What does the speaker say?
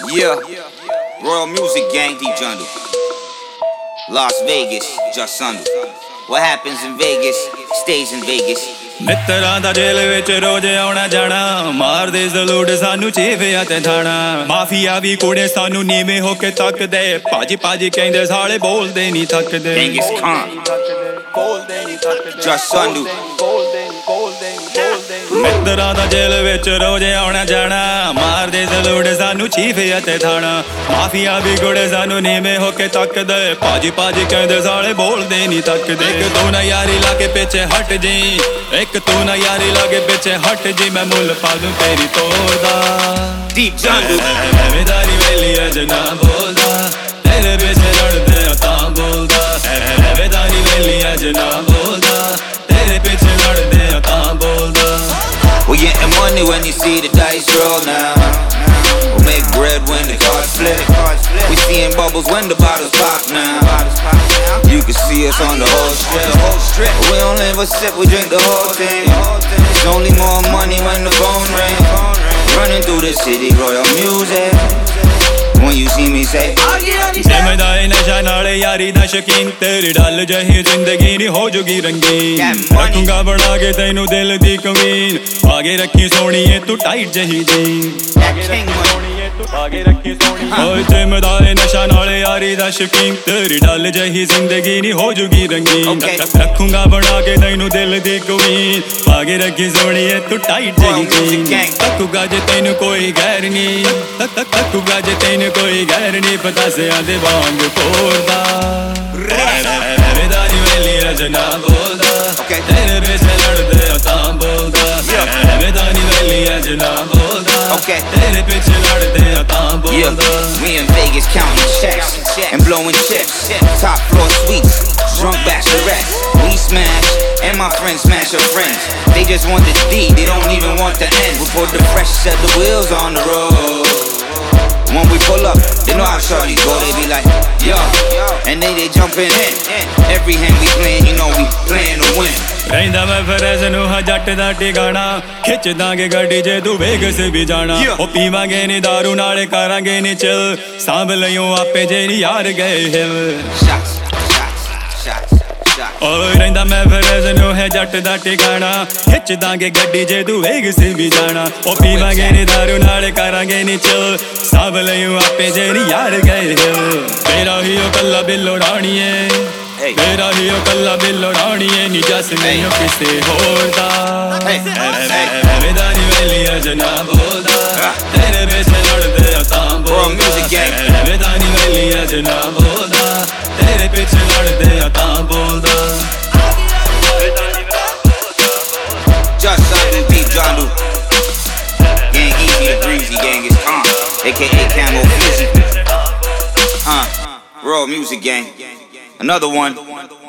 Yeah, Royal Music Gang, D Jungle. Las Vegas, just Sunday. What happens in Vegas, stays in Vegas. ਮਿੱਤਰਾਂ ਦਾ ਜੇਲ੍ਹ ਵਿੱਚ ਰੋਜ਼ ਆਉਣਾ ਜਾਣਾ, ਮਾਰਦੇ ਜ਼ਲੂੜ ਸਾਨੂੰ ਚੀਵਿਆਂ ਤੇ ਥਾਣਾ। ਮਾਫੀਆ ਵੀ ਕੁੜੇ ਸਾਨੂੰ ਨੀਵੇਂ ਹੋ ਕੇ ਤੱਕਦੇ, ਭਾਜੀ ਭਾਜੀ ਕਹਿੰਦੇ ਸਾਲੇ ਬੋਲਦੇ ਨਹੀਂ ਥੱਕਦੇ। Genghis Khan, just Sunday. ਮਿੱਤਰਾਂ ਦਾ ਜੇਲ੍ਹ ਵਿੱਚ ਰੋਜ਼ ਆਉਣਾ ਜਾਣਾ, ਮਾਰਦੇ ਜ਼ਲੂੜ ਸਾਨੂੰ ਚੀਵਿਆਂ ਤੇ ਥਾਣਾ। ਮਾਫੀਆ ਵੀ ਕੁੜੇ ਸਾਨੂੰ ਨੀਵੇਂ ਹੋ ਕੇ ਤੱਕਦੇ, ਭਾਜੀ ਭਾਜੀ ਕਹਿੰਦੇ ਸਾਲੇ ਬੋਲਦੇ ਨਹੀਂ ਥੱਕਦੇ। ਇੱਕ ਤੂੰ ਨਾ ਯਾਰੀ ਲਾ ਕੇ ਪਿੱਛੇ ਹਟ ਜੀ, ਇੱਕ ਤੂੰ ਨਾ ਯਾਰੀ ਲਾਗੇ ਪਿੱਛੇ ਹਟ ਜੀ, ਮੈਂ ਮੁੱਲ ਪਾ ਦੂੰ ਤੇਰੀ ਤੋੜਦਾ। Deep Jungle, ਐਵੇਦਾਰੀ ਵੇਲੀ ਅਜ ਨਾ ਬੋਲਦਾ, ਤੇਰੇ ਪਿੱਛੇ ਲੜਦੇ ਆ ਤਾਂ ਬੋਲਦਾ। ਐਵੇਦਾਰੀ ਵੇਲੀ ਅਜ ਨਾ ਬੋਲਦਾ, ਤੇਰੇ ਪਿੱਛੇ ਲੜਦੇ ਆ ਤਾਂ ਬੋਲਦਾ। we're getting money when you see the dice roll now. We'll make bread when the cards flip. We seeing bubbles when the bottles pop now. You can see us on the whole strip. We don't live a sip, we drink the whole thing. It's only more money when the phone ring. Running through the city, Royal Music. When you see me say, ਜਿਮਦਾ ਏ ਨਸ਼ਾ ਨਾਲ ਯਾਰੀ ਦਾ ਸ਼ਕੀਨ, ਤੇਰੀ ਡੱਲ ਜਹੀ ਜ਼ਿੰਦਗੀ ਨੀ ਹੋ ਜੂਗੀ ਰੰਗੀਨ। ਰੱਖੂੰਗਾ ਬਣਾ ਕੇ ਤੈਨੂੰ ਦਿਲ ਦੀ ਕਮੀਨ, ਆਗੇ ਰੱਖੀ ਸੋਹਣੀਏ ਤੂੰ ਟਾਈਟ ਜਹੀ ਜੀਨ। ਓਏ ਜਿਮਦਾ ਏ ਨਸ਼ਾ ਨਾਲ ਯਾਰੀ ਦਾ ਸ਼ਕੀਨ, ਤੇਰੀ ਡੱਲ ਜਹੀ ਜ਼ਿੰਦਗੀ ਨੀ ਹੋ ਜੂਗੀ ਰੰਗੀਨ। ਰੱਖੂੰਗਾ ਬਣਾ ਕੇ ਤੈਨੂੰ ਦਿਲ ਦੀ ਕਮੀਨ, ਆਗੇ ਰੱਖੀ ਸੋਹਣੀਏ ਤੂੰ ਟਾਈਟ ਜਹੀ ਜੀਨ। ਤੱਕੂਗਾ ਜੇ ਤੈਨੂੰ ਕੋਈ ਗੈਰ ਨੀ, ਤੱਕੂਗਾ ਜੇ ਤੈਨੂੰ ਕੋਈ ਗੈਰ ਨੀ, ਪਤਾਸਿਆਂ ਦੇ ਵਾਂਗ ਭੋਰਦਾ। ਐਵੇਦਾਰੀ ਵੇਲੀ ਅਜ ਨਾ ਬੋਲਦਾ, ਤੇਰੇ ਪਿੱਛੇ ਲੜਦੇ ਆ ਤਾਂ ਬੋਲਦਾ। ਐਵੇਦਾਰੀ ਵੇਲੀ ਅਜ ਨਾ ਬੋਲਦਾ, ਤੇਰੇ ਪਿੱਛੇ ਲੜਦੇ ਆ ਤਾਂ ਬੋਲਦਾ। We in Vegas counting checks and blowing chips, top floor suites, drunk bachelorettes. We smash and my friends smash your friends. They just want the D, they don't even want the end. We put the fresh set the wheels on the road. When we pull up, they know how shorty go. They be like, yo, and they jumping in. Every hand we playing, you know we playing to win. ਰਹਿੰਦਾ ਮੈਂ ਫਰਜ਼ ਨੂੰ ਹਾਂ ਜੱਟ ਦਾ ਟਿਕਾਣਾ, ਖਿੱਚ ਦਾਂਗੇ ਗੱਡੀ ਜੇ ਤੂੰ ਵੇਗਸ ਵੀ ਜਾਣਾ। ਉਹ ਪੀਵਾਂਗੇ ਨੀ ਦਾਰੂ ਨਾਲੇ ਕਰਾਂਗੇ ਨੀ ਚਿਲ, ਸਾਂਭ ਲਈਓ ਆਪੇ ਜੇ ਨੀ ਯਾਰ ਗਏ ਹਿਲ। ਓਏ ਰਹਿੰਦਾ ਮੈਂ ਫਰਜ਼ ਨੂੰ ਹੈ ਜੱਟ ਦਾ ਟਿਕਾਣਾ, ਖਿੱਚ ਦਾਂਗੇ ਗੱਡੀ ਜੇ ਤੂੰ ਵੇਗਸ ਵੀ ਜਾਣਾ। ਉਹ ਪੀਵਾਂਗੇ ਨੀ ਦਾਰੂ ਨਾਲੇ ਕਰਾਂਗੇ ਨੀ ਚਿਲ, ਸਾਂਭ ਲਈਓ ਆਪੇ ਜੇ ਨੀ ਯਾਰ ਗਏ ਹਿਲ। ਤੇਰਾ ਹੀ ਉਹ ਕੱਲਾ ਬਿੱਲੋ ਰਾਣੀਏ, ਤੇਰਾ ਹੀ ਉਹ ਕੱਲਾ ਬਿੱਲੋ ਰਾਣੀਏ, ਨੀ ਜਸ ਨਹੀਂ ਕਿਸੇ ਹੋਰ ਦਾ। ਐਵੇਦਾਰੀ ਵੇਲੀ ਅਜ ਨਾ ਬੋਲਦਾ, ਤੇਰੇ ਪਿੱਛੇ ਲੜਦੇ ਆ ਤਾਂ ਬੋਲਦਾ। ਐਵੇਦਾਰੀ ਵੇਲੀ ਅਜ ਨਾ ਬੋਲਦਾ, ਤੇਰੇ ਪਿੱਛੇ ਲੜਦੇ ਆ ਤਾਂ ਬੋਲਦਾ। Just Sunday, Deep Jungle. Gang Easy the Breezy, Genghis Khan, aka Camo Flizzy. Royal Music Gang. Another one.